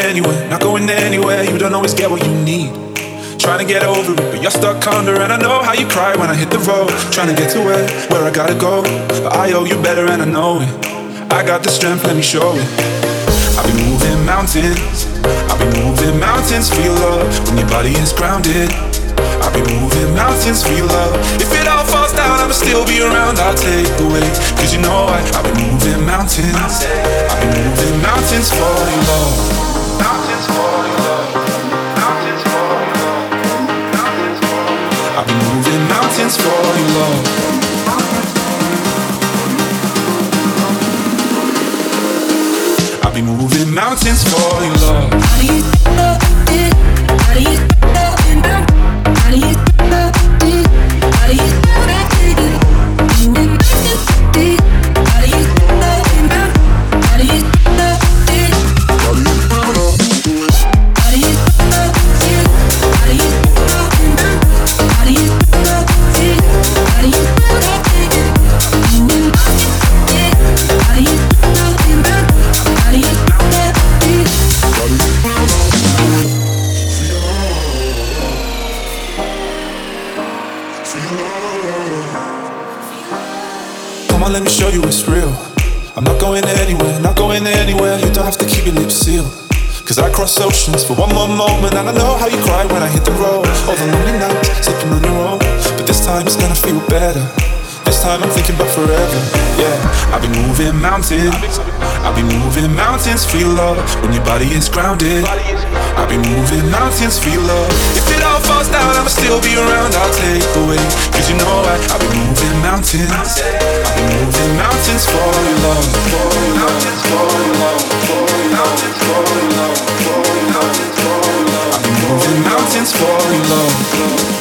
anywhere, not going anywhere. You don't always get what you need. Trying to get over it, but you're stuck under. And I know how you cry when I hit the road. Trying to get to where I gotta go. But I owe you better and I know it. I got the strength, let me show it. I've been moving mountains. I've been moving mountains for your love. When your body is grounded, I've been moving mountains for your love. If it all falls down, I'ma still be around. I'll take the weight, cause you know I've been moving mountains. I've been moving mountains for your love. Mountains for your love. Mountains for your love. Mountains for your love. I've been moving mountains for your love. I've been moving mountains for your love. How do you love it? How do you love it now? How do you love it? How do you love it? Moving mountains, how do you love it now? How do you love it? How do you love it? How do you love it? How do you love it now? How do you love it? How do you love it? Moving mountains, how do you love it now? How do you love it? Come on, let me show you it's real. I'm not going anywhere, not going anywhere. You don't have to keep your lips sealed. Cause I cross oceans for one more moment. And I know how you cry when I hit the road. All the lonely nights, sleeping on your own. But this time it's gonna feel better. This time I'm thinking about forever. Yeah, I've been moving mountains. I've been moving mountains for your love. When your body is grounded, I've been moving mountains for your love. If it all falls down, I'ma still be around. I'll take the weight, cause you know I've been moving mountains. I've been moving mountains for your love. Mountains for your love. Mountains for your love. Mountains for your love. I've been moving mountains for your love.